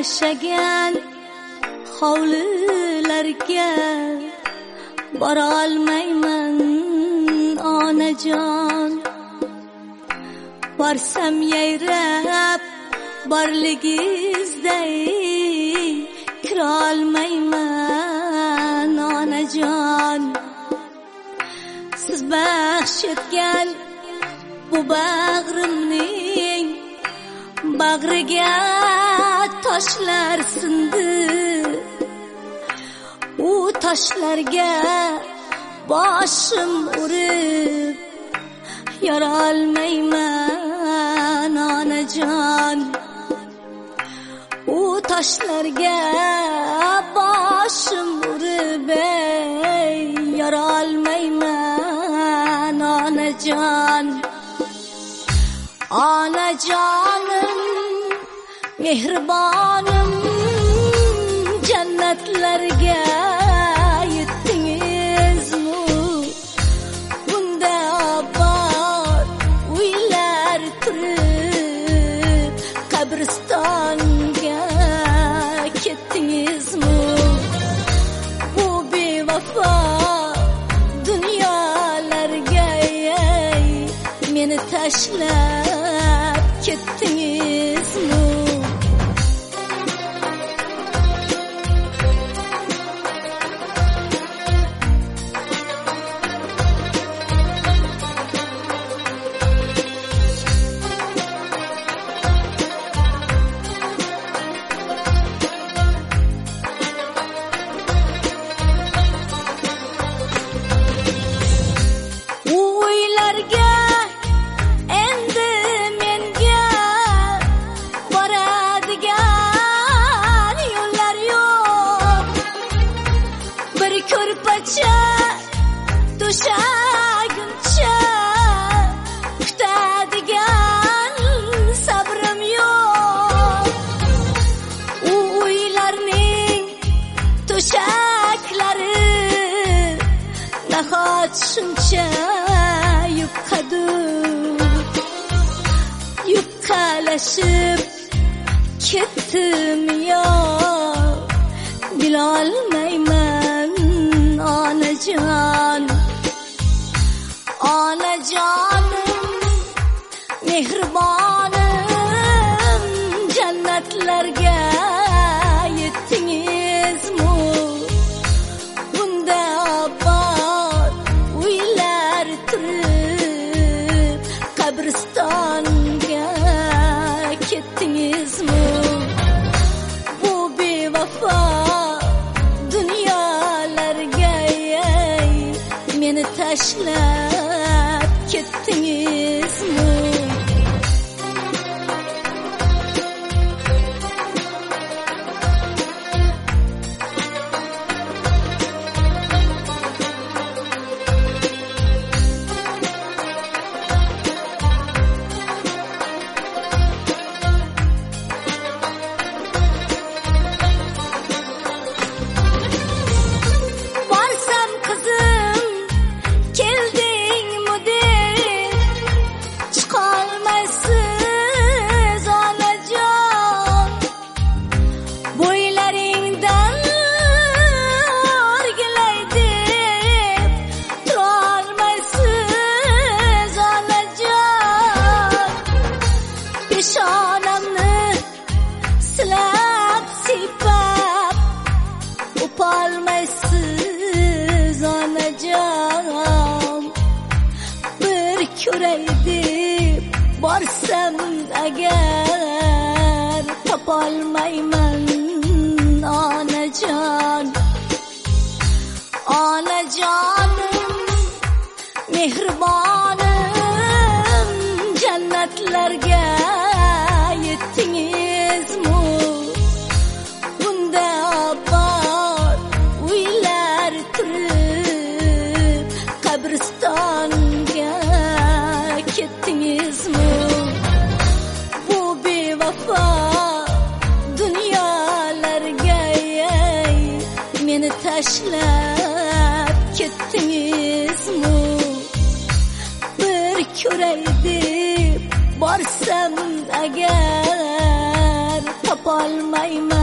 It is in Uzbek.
yashagan hovlilarga bora olmayman onajon. Borsam yayrab borligizday kira olmayman onajon. Siz baxsh etgan bu bag'rimning bag'riga toshlar sindi. U toshlarga boshim urib yora olmayman onajon. U toshlarga boshim urib yora olmayman onajon. Onajonim mehribonim, jannatlarga yetdingizmi? Bunda obod uylar turib qabristonga ketdingizmi? Bu bevafo dunyolarga meni tashlab ketdingizmi? Dushaguncha kutadigan sabrim yo'q. U uylarning to'shaklari nahot shuncha yupqalashib ketdim yo'q. Bilolmayman onajon. Onajonim mehribonim, jannatlarga yetdingizmi? Bunda obod uylar turib qabristonga ketdingizmi? Bu bevafo dunyolarga meni tashlab ketdingizmi? Peshonamni silab sipab o'polmaysiz onajon. Bir ko'ray deb borsam agar topolmayman onajon. Onajonim mehribonim, jannatlarga yetdingizmi? Bunda obod uylar turib qabristonga ketdingizmi? Bu bevafo dunyolarga meni tashlab ketdingizmi? Bir ko'ray deb borsam agar topolmayman.